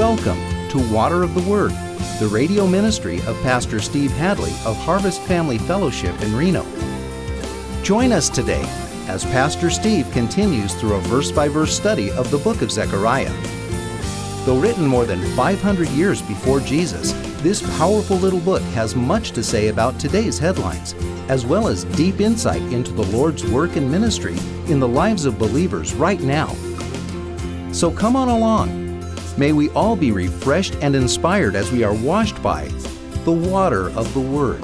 Welcome to Water of the Word, the radio ministry of Pastor Steve Hadley of Harvest Family Fellowship in Reno. Join us today as Pastor Steve continues through a verse-by-verse study of the book of Zechariah. Though written more than 500 years before Jesus, this powerful little book has much to say about today's headlines, as well as deep insight into the Lord's work and ministry in the lives of believers right now. So come on along. May we all be refreshed and inspired as we are washed by the water of the Word.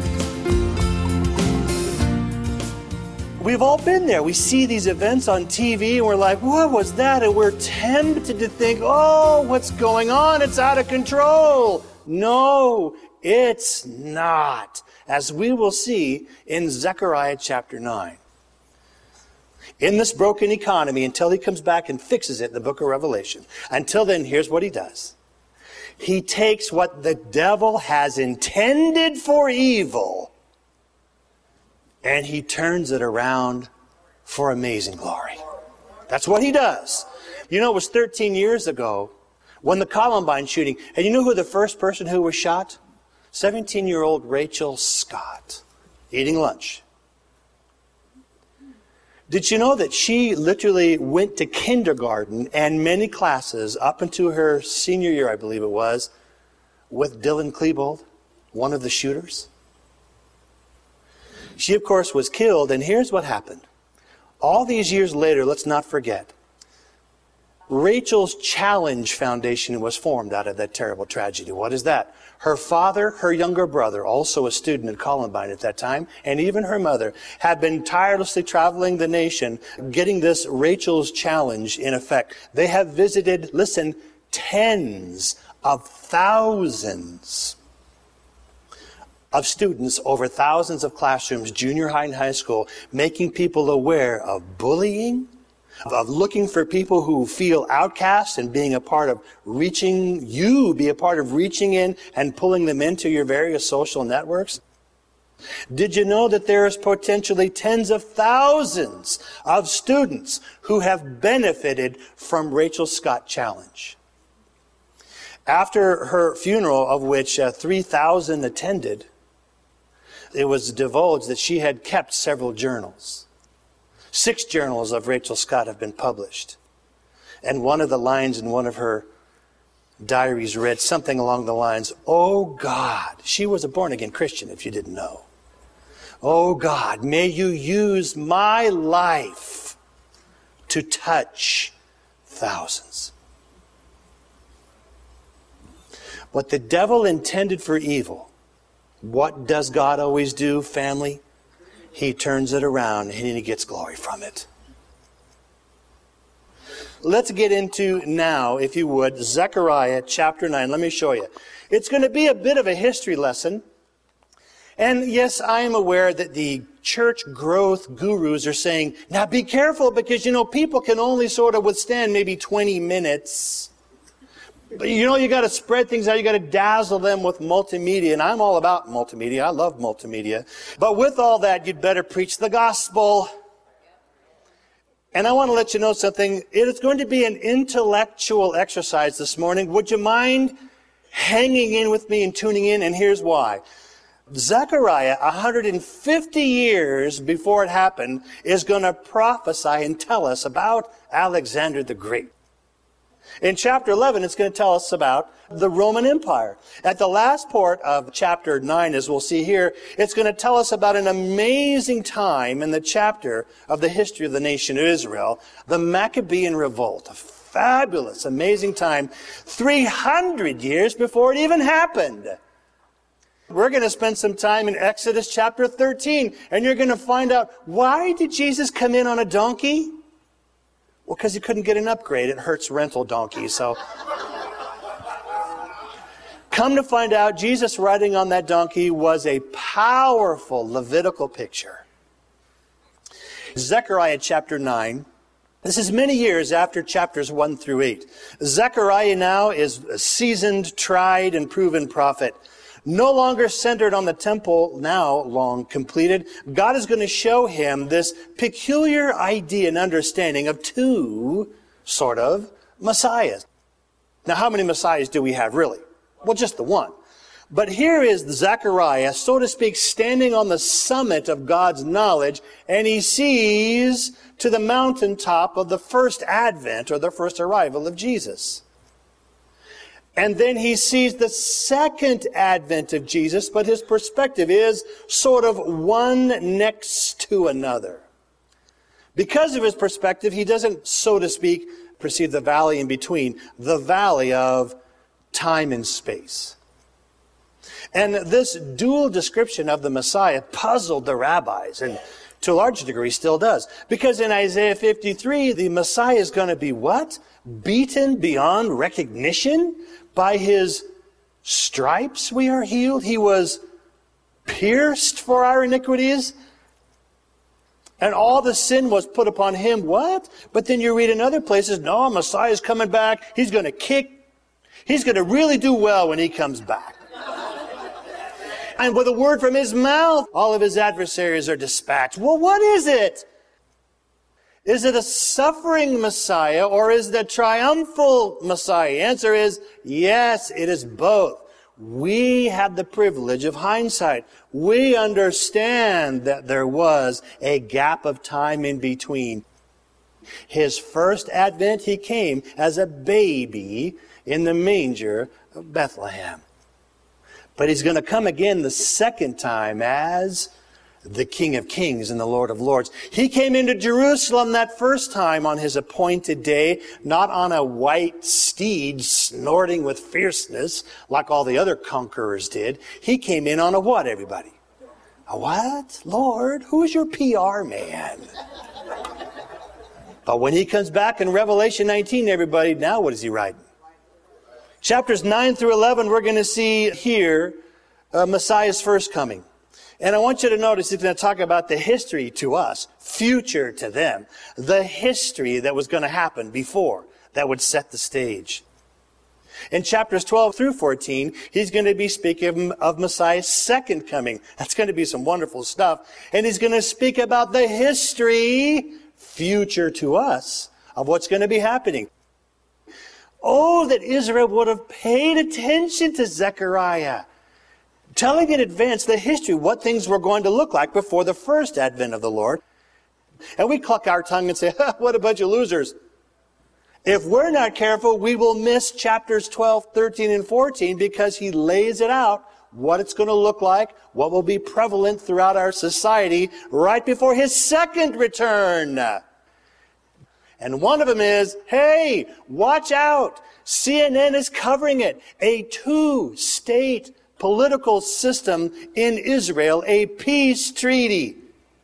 We've all been there. We see these events on TV and we're like, what was that? And we're tempted to think, oh, what's going on? It's out of control. No, it's not. As we will see in Zechariah chapter 9. In this broken economy, until he comes back and fixes it in the book of Revelation. Until then, here's what he does. He takes what the devil has intended for evil and he turns it around for amazing glory. That's what he does. You know, it was 13 years ago when the Columbine shooting, and you know who the first person who was shot? 17-year-old Rachel Scott, eating lunch. Did you know that she literally went to kindergarten and many classes up into her senior year, I believe it was, with Dylan Klebold, one of the shooters? She, of course, was killed, and here's what happened. All these years later, let's not forget, Rachel's Challenge Foundation was formed out of that terrible tragedy. What is that? Her father, her younger brother, also a student at Columbine at that time, and even her mother, had been tirelessly traveling the nation, getting this Rachel's Challenge in effect. They have visited, listen, tens of thousands of students over thousands of classrooms, junior high and high school, making people aware of bullying, of looking for people who feel outcast and being a part of reaching in and pulling them into your various social networks. Did you know that there is potentially tens of thousands of students who have benefited from Rachel Scott Challenge? After her funeral, of which 3,000 attended, it was divulged that she had kept several journals. 6 journals of Rachel Scott have been published. And one of the lines in one of her diaries read something along the lines, "Oh God," she was a born-again Christian if you didn't know. "Oh God, may you use my life to touch thousands." What the devil intended for evil, what does God always do, family? He turns it around and he gets glory from it. Let's get into now, if you would, Zechariah chapter 9. Let me show you. It's going to be a bit of a history lesson. And yes, I am aware that the church growth gurus are saying, now be careful because, people can only sort of withstand maybe 20 minutes. But you got to spread things out. You got to dazzle them with multimedia. And I'm all about multimedia. I love multimedia. But with all that, you'd better preach the gospel. And I want to let you know something. It is going to be an intellectual exercise this morning. Would you mind hanging in with me and tuning in? And here's why. Zechariah, 150 years before it happened, is going to prophesy and tell us about Alexander the Great. In chapter 11, it's going to tell us about the Roman Empire. At the last part of chapter 9, as we'll see here, it's going to tell us about an amazing time in the chapter of the history of the nation of Israel, the Maccabean Revolt. A fabulous, amazing time, 300 years before it even happened. We're going to spend some time in Exodus chapter 13, and you're going to find out, why did Jesus come in on a donkey? Well, because he couldn't get an upgrade at Hertz Rental Donkey, so. Come to find out, Jesus riding on that donkey was a powerful Levitical picture. Zechariah chapter 9. This is many years after chapters 1 through 8. Zechariah now is a seasoned, tried, and proven prophet. No longer centered on the temple, now long completed. God is going to show him this peculiar idea and understanding of two sort of messiahs. Now, how many Messiahs do we have, really? Well, just the one. But here is Zechariah, so to speak, standing on the summit of God's knowledge, and he sees to the mountaintop of the first advent, or the first arrival of Jesus. And then he sees the second advent of Jesus, but his perspective is sort of one next to another. Because of his perspective, he doesn't, so to speak, perceive the valley in between, the valley of time and space. And this dual description of the Messiah puzzled the rabbis, and to a large degree still does. Because in Isaiah 53, the Messiah is going to be what? Beaten beyond recognition. By his stripes we are healed. He was pierced for our iniquities. And all the sin was put upon him. What? But then you read in other places, no, Messiah is coming back. He's going to kick. He's going to really do well when he comes back. And with a word from his mouth, all of his adversaries are dispatched. Well, what is it? Is it a suffering Messiah or is it a triumphal Messiah? The answer is yes, it is both. We have the privilege of hindsight. We understand that there was a gap of time in between. His first advent, he came as a baby in the manger of Bethlehem. But he's going to come again the second time as the King of Kings and the Lord of Lords. He came into Jerusalem that first time on his appointed day, not on a white steed snorting with fierceness like all the other conquerors did. He came in on a what, everybody? A what? Lord, who's your PR man? But when he comes back in Revelation 19, everybody, now what is he riding? Chapters 9 through 11, we're going to see here Messiah's first coming. And I want you to notice he's going to talk about the history to us, future to them. The history that was going to happen before that would set the stage. In chapters 12 through 14, he's going to be speaking of Messiah's second coming. That's going to be some wonderful stuff. And he's going to speak about the history, future to us, of what's going to be happening. Oh, that Israel would have paid attention to Zechariah, telling in advance the history, what things were going to look like before the first advent of the Lord. And we cluck our tongue and say, what a bunch of losers. If we're not careful, we will miss chapters 12, 13, and 14 because he lays it out, what it's going to look like, what will be prevalent throughout our society right before his second return. And one of them is, hey, watch out. CNN is covering it. A two-state political system in Israel, a peace treaty.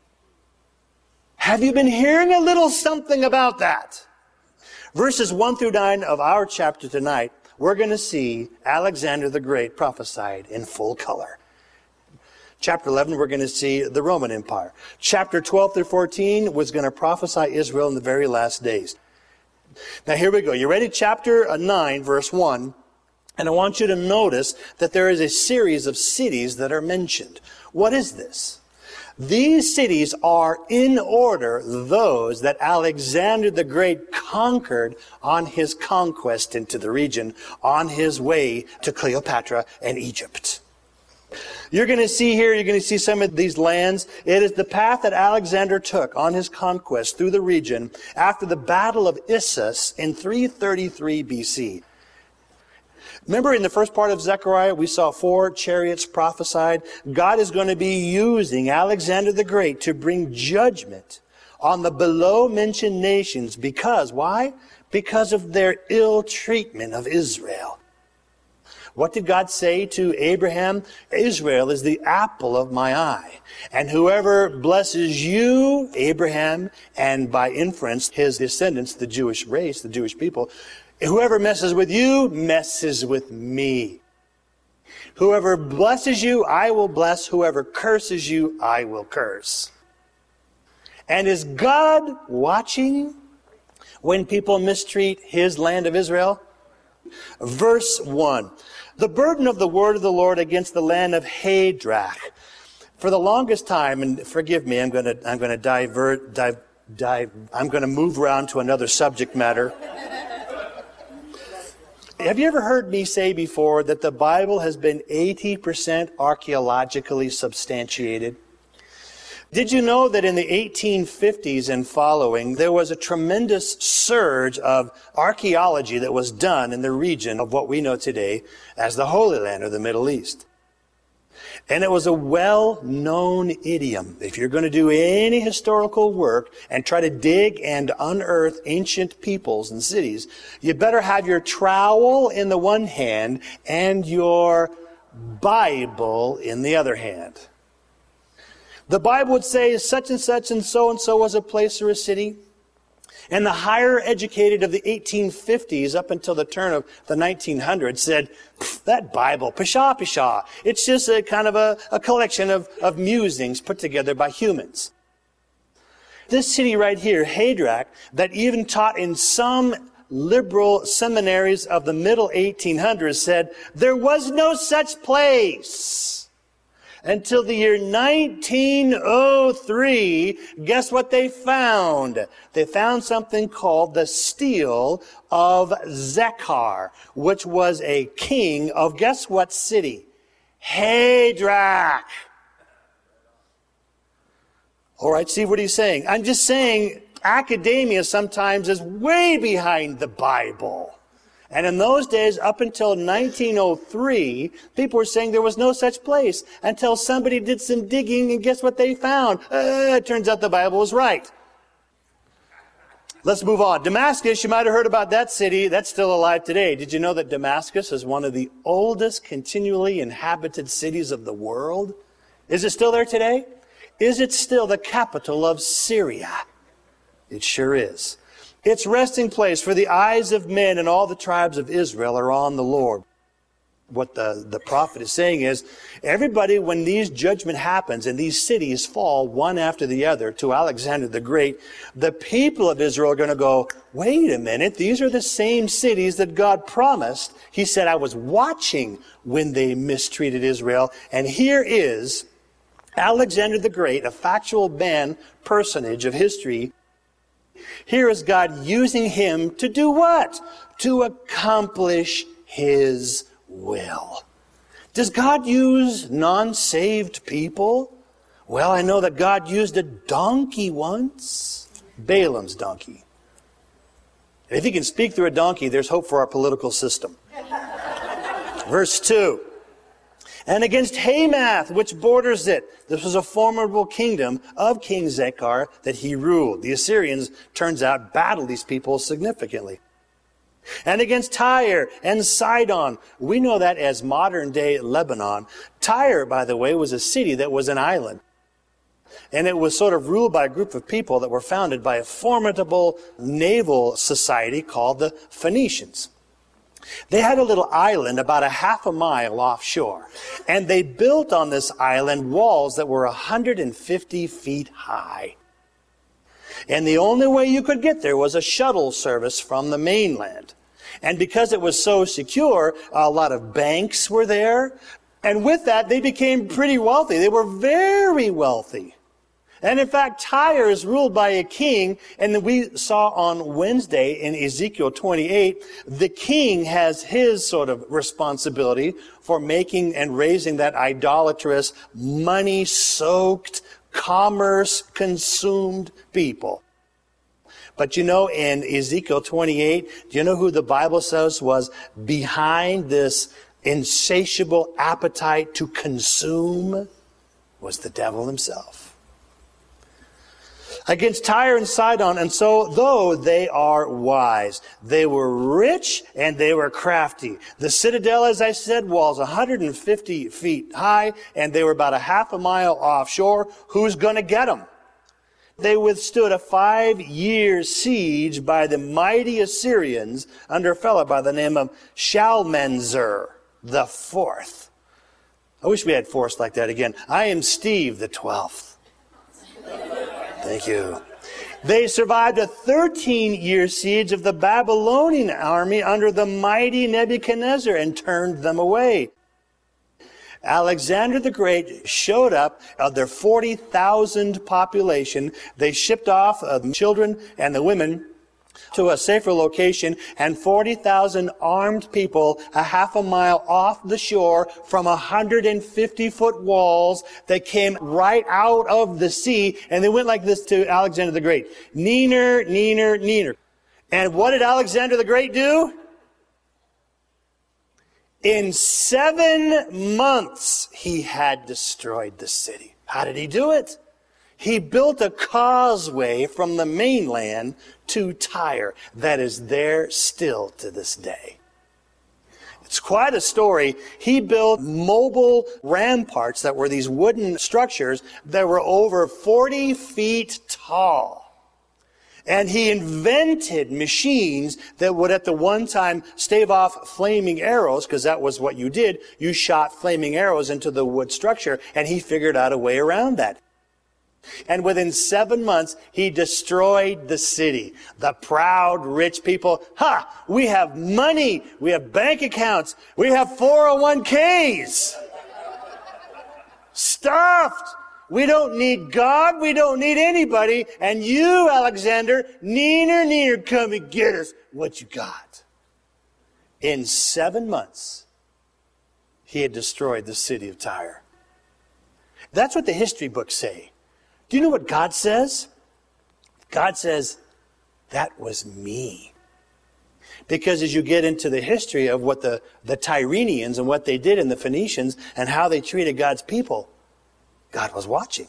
Have you been hearing a little something about that? Verses 1 through 9 of our chapter tonight, we're going to see Alexander the Great prophesied in full color. Chapter 11, we're going to see the Roman Empire. Chapter 12 through 14 was going to prophesy Israel in the very last days. Now here we go. You ready? Chapter 9, verse 1. And I want you to notice that there is a series of cities that are mentioned. What is this? These cities are in order those that Alexander the Great conquered on his conquest into the region, on his way to Cleopatra and Egypt. You're going to see here, you're going to see some of these lands. It is the path that Alexander took on his conquest through the region after the Battle of Issus in 333 BC. Remember in the first part of Zechariah, we saw 4 chariots prophesied. God is going to be using Alexander the Great to bring judgment on the below-mentioned nations. Because, why? Because of their ill treatment of Israel. What did God say to Abraham? Israel is the apple of my eye. And whoever blesses you, Abraham, and by inference, his descendants, the Jewish race, the Jewish people, whoever messes with you, messes with me. Whoever blesses you, I will bless. Whoever curses you, I will curse. And is God watching when people mistreat his land of Israel? Verse 1. The burden of the word of the Lord against the land of Hadrach. For the longest time, and forgive me, I'm going to I'm going to move around to another subject matter. Have you ever heard me say before that the Bible has been 80% archaeologically substantiated? Did you know that in the 1850s and following, there was a tremendous surge of archaeology that was done in the region of what we know today as the Holy Land or the Middle East? And it was a well-known idiom. If you're going to do any historical work and try to dig and unearth ancient peoples and cities, you better have your trowel in the one hand and your Bible in the other hand. The Bible would say such and so was a place or a city. And the higher educated of the 1850s up until the turn of the 1900s said, that Bible, pshaw. It's just a kind of a collection of musings put together by humans. This city right here, Hadrach, that even taught in some liberal seminaries of the middle 1800s said, there was no such place. Until the year 1903, guess what they found? They found something called the Stele of Zechar, which was a king of guess what city? Hadrach. All right, see what he's saying. I'm just saying academia sometimes is way behind the Bible. And in those days, up until 1903, people were saying there was no such place until somebody did some digging, and guess what they found? It turns out the Bible was right. Let's move on. Damascus, you might have heard about that city. That's still alive today. Did you know that Damascus is one of the oldest continually inhabited cities of the world? Is it still there today? Is it still the capital of Syria? It sure is. Its resting place for the eyes of men and all the tribes of Israel are on the Lord. What the prophet is saying is, everybody, when these judgment happens and these cities fall one after the other to Alexander the Great, the people of Israel are going to go, wait a minute, these are the same cities that God promised. He said, I was watching when they mistreated Israel. And here is Alexander the Great, a factual personage of history. Here is God using him to do what? To accomplish his will. Does God use non-saved people? Well, I know that God used a donkey once. Balaam's donkey. And if he can speak through a donkey, there's hope for our political system. Verse 2. And against Hamath, which borders it. This was a formidable kingdom of King Zechar that he ruled. The Assyrians, turns out, battled these people significantly. And against Tyre and Sidon. We know that as modern-day Lebanon. Tyre, by the way, was a city that was an island. And it was sort of ruled by a group of people that were founded by a formidable naval society called the Phoenicians. They had a little island about a half a mile offshore, and they built on this island walls that were 150 feet high. And the only way you could get there was a shuttle service from the mainland. And because it was so secure, a lot of banks were there, and with that, they became pretty wealthy. They were very wealthy. And in fact, Tyre is ruled by a king, and we saw on Wednesday in Ezekiel 28, the king has his sort of responsibility for making and raising that idolatrous, money-soaked, commerce-consumed people. But you know, in Ezekiel 28, do you know who the Bible says was behind this insatiable appetite to consume? Was the devil himself. Against Tyre and Sidon, and so though they are wise, they were rich and they were crafty. The citadel, as I said, was 150 feet high, and they were about a half a mile offshore. Who's going to get them? They withstood a 5-year siege by the mighty Assyrians under a fellow by the name of Shalmaneser the Fourth. I wish we had fourths like that again. I am Steve the 12th. Thank you. They survived a 13-year siege of the Babylonian army under the mighty Nebuchadnezzar and turned them away. Alexander the Great showed up. Of their 40,000 population, they shipped off the children and the women to a safer location, and 40,000 armed people a half a mile off the shore from 150-foot walls that came right out of the sea, and they went like this to Alexander the Great. Neener, neener, neener. And what did Alexander the Great do? In 7 months, he had destroyed the city. How did he do it? He built a causeway from the mainland to Tyre that is there still to this day. It's quite a story. He built mobile ramparts that were these wooden structures that were over 40 feet tall. And he invented machines that would at the one time stave off flaming arrows, because that was what you did. You shot flaming arrows into the wood structure, and he figured out a way around that. And within 7 months, he destroyed the city. The proud, rich people, we have money, we have bank accounts, we have 401ks. Stuffed. We don't need God, we don't need anybody, and you, Alexander, neener, come and get us what you got. In 7 months, he had destroyed the city of Tyre. That's what the history books say. Do you know what God says? God says, that was me. Because as you get into the history of what the Tyrenians and what they did in the Phoenicians and how they treated God's people, God was watching.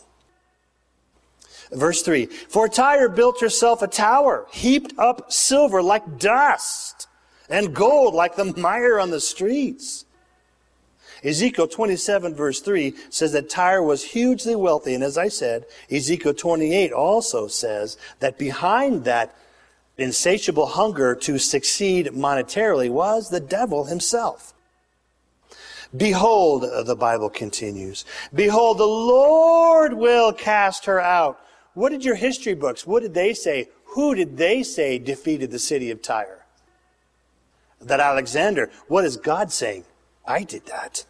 Verse 3, for Tyre built herself a tower, heaped up silver like dust, and gold like the mire on the streets. Ezekiel 27 verse 3 says that Tyre was hugely wealthy. And as I said, Ezekiel 28 also says that behind that insatiable hunger to succeed monetarily was the devil himself. Behold, the Bible continues, behold, the Lord will cast her out. What did your history books, what did they say? Who did they say defeated the city of Tyre? That Alexander. What is God saying? I did that.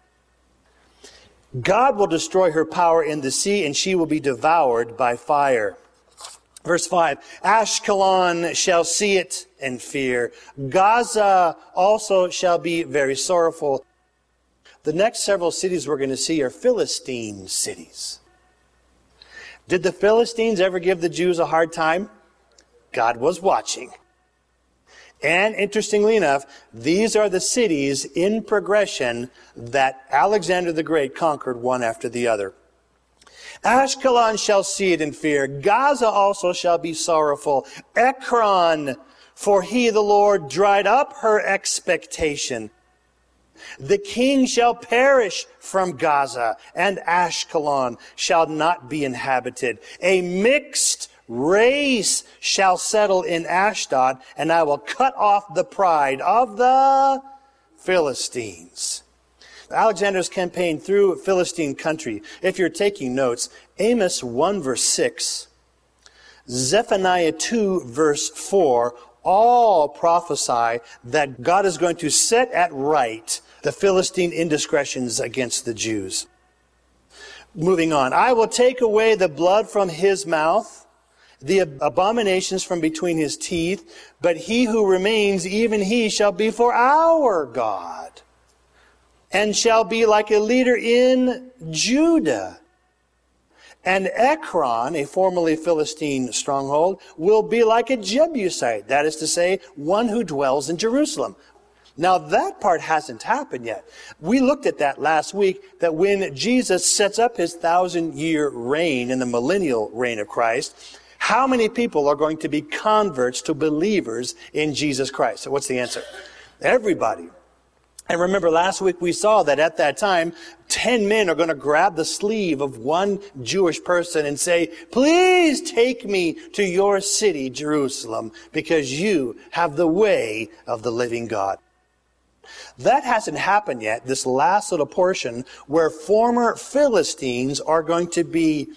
God will destroy her power in the sea, and she will be devoured by fire. Verse 5, Ashkelon shall see it and fear. Gaza also shall be very sorrowful. The next several cities we're going to see are Philistine cities. Did the Philistines ever give the Jews a hard time? God was watching. And interestingly enough, these are the cities in progression that Alexander the Great conquered one after the other. Ashkelon shall see it in fear. Gaza also shall be sorrowful. Ekron, for he, the Lord, dried up her expectation. The king shall perish from Gaza, and Ashkelon shall not be inhabited. A mixed race shall settle in Ashdod, and I will cut off the pride of the Philistines. Alexander's campaign through Philistine country. If you're taking notes, Amos 1 verse 6, Zephaniah 2 verse 4, all prophesy that God is going to set at right the Philistine indiscretions against the Jews. Moving on. I will take away the blood from his mouth, the abominations from between his teeth, but he who remains, even he shall be for our God, and shall be like a leader in Judah. And Ekron, a formerly Philistine stronghold, will be like a Jebusite, that is to say, one who dwells in Jerusalem. Now that part hasn't happened yet. We looked at that last week, that when Jesus sets up his 1,000-year reign in the millennial reign of Christ, how many people are going to be converts to believers in Jesus Christ? So what's the answer? Everybody. And remember last week we saw that at that time, 10 men are going to grab the sleeve of one Jewish person and say, please take me to your city, Jerusalem, because you have the way of the living God. That hasn't happened yet, this last little portion where former Philistines are going to be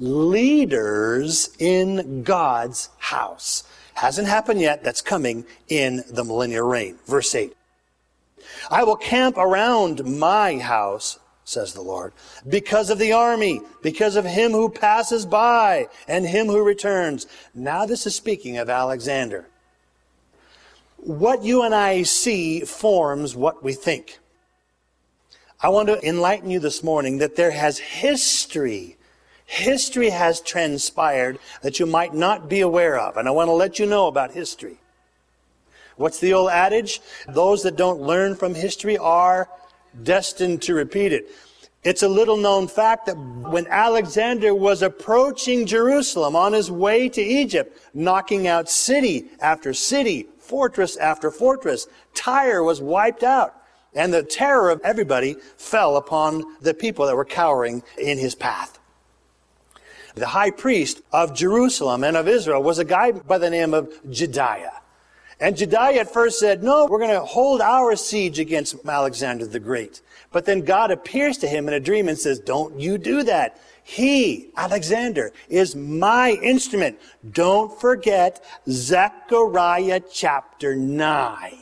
leaders in God's house. Hasn't happened yet, that's coming in the millennial reign. Verse 8. I will camp around my house says the Lord, because of the army, because of him who passes by and him who returns. Now this is speaking of Alexander. What you and I see forms what we think. I want to enlighten you this morning that there has history has transpired that you might not be aware of. And I want to let you know about history. What's the old adage? Those that don't learn from history are destined to repeat it. It's a little known fact that when Alexander was approaching Jerusalem on his way to Egypt, knocking out city after city, fortress after fortress, Tyre was wiped out. And the terror of everybody fell upon the people that were cowering in his path. The high priest of Jerusalem and of Israel was a guy by the name of Jedaiah. And Jedaiah at first said, no, we're going to hold our siege against Alexander the Great. But then God appears to him in a dream and says, don't you do that. He, Alexander, is my instrument. Don't forget Zechariah chapter 9.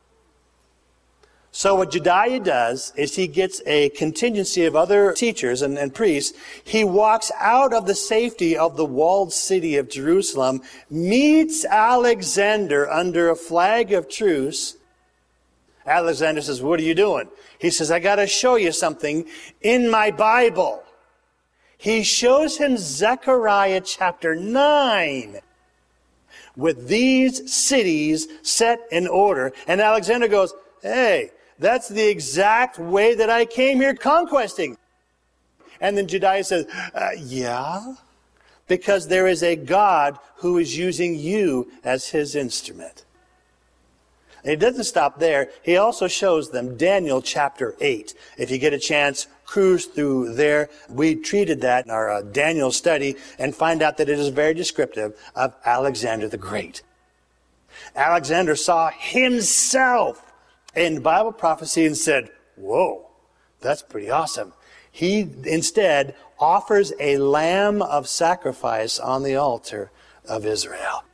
So what Jedaiah does is he gets a contingency of other teachers and priests. He walks out of the safety of the walled city of Jerusalem, meets Alexander under a flag of truce. Alexander says, what are you doing? He says, I got to show you something in my Bible. He shows him Zechariah chapter 9 with these cities set in order. And Alexander goes, hey, that's the exact way that I came here conquesting. And then Jedaiah says, yeah, because there is a God who is using you as his instrument. And he doesn't stop there. He also shows them Daniel chapter 8. If you get a chance, cruise through there. We treated that in our Daniel study and find out that it is very descriptive of Alexander the Great. Alexander saw himself in Bible prophecy and said, whoa, that's pretty awesome. He instead offers a lamb of sacrifice on the altar of Israel.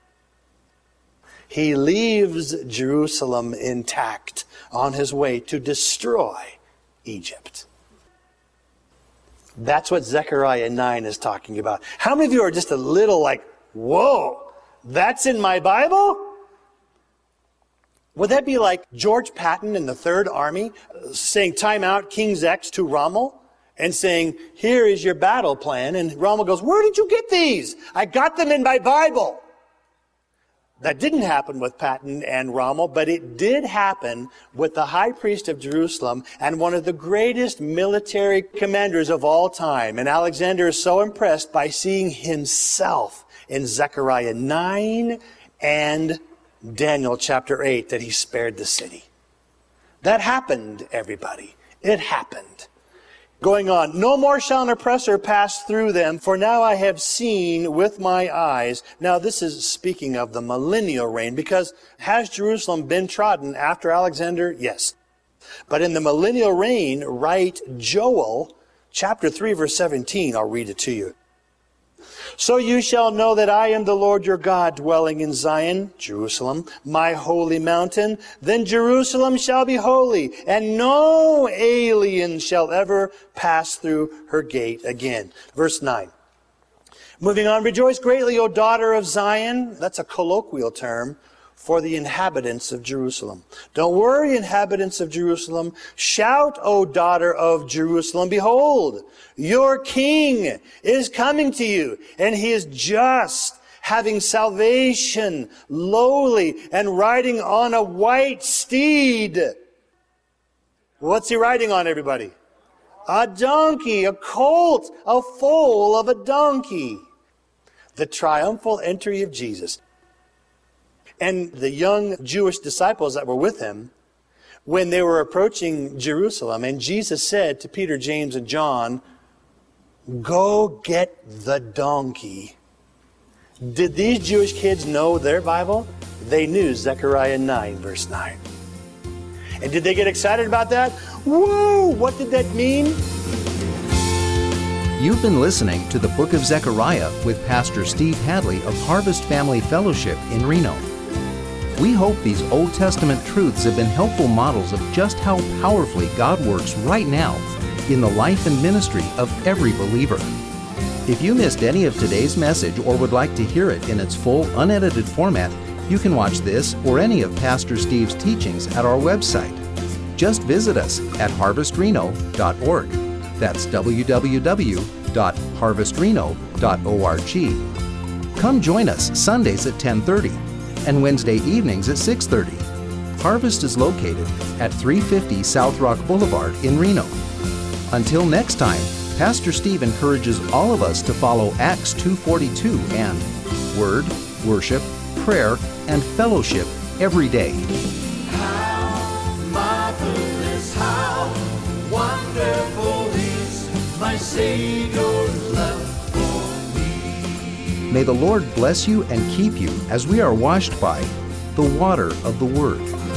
He leaves Jerusalem intact on his way to destroy Egypt. That's what Zechariah 9 is talking about. How many of you are just a little like, whoa, that's in my Bible? Would that be like George Patton in the Third Army saying, time out, King Zex to Rommel, and saying, here is your battle plan. And Rommel goes, where did you get these? I got them in my Bible. That didn't happen with Patton and Rommel, but it did happen with the high priest of Jerusalem and one of the greatest military commanders of all time. And Alexander is so impressed by seeing himself in Zechariah 9 and Daniel chapter 8 that he spared the city. That happened, everybody. It happened. Going on, no more shall an oppressor pass through them, for now I have seen with my eyes. Now this is speaking of the millennial reign, because has Jerusalem been trodden after Alexander? Yes. But in the millennial reign, write Joel chapter 3 verse 17. I'll read it to you. So you shall know that I am the Lord your God, dwelling in Zion, Jerusalem, my holy mountain. Then Jerusalem shall be holy, and no alien shall ever pass through her gate again. Verse 9. Moving on, rejoice greatly, O daughter of Zion. That's a colloquial term for the inhabitants of Jerusalem. Don't worry, inhabitants of Jerusalem. Shout, O daughter of Jerusalem. Behold, your king is coming to you, and he is just, having salvation, lowly, and riding on a white steed. What's he riding on, everybody? A donkey, a colt, a foal of a donkey. The triumphal entry of Jesus. And the young Jewish disciples that were with him, when they were approaching Jerusalem, and Jesus said to Peter, James, and John, go get the donkey. Did these Jewish kids know their Bible? They knew Zechariah 9, verse 9. And did they get excited about that? Whoa, what did that mean? You've been listening to the Book of Zechariah with Pastor Steve Hadley of Harvest Family Fellowship in Reno. We hope these Old Testament truths have been helpful models of just how powerfully God works right now in the life and ministry of every believer. If you missed any of today's message or would like to hear it in its full, unedited format, you can watch this or any of Pastor Steve's teachings at our website. Just visit us at harvestreno.org. That's www.harvestreno.org. Come join us Sundays at 10:30 and Wednesday evenings at 6:30. Harvest is located at 350 South Rock Boulevard in Reno. Until next time, Pastor Steve encourages all of us to follow Acts 2:42 and Word, Worship, Prayer, and Fellowship every day. How marvelous, how wonderful is my Savior's love for me. May the Lord bless you and keep you as we are washed by the water of the Word.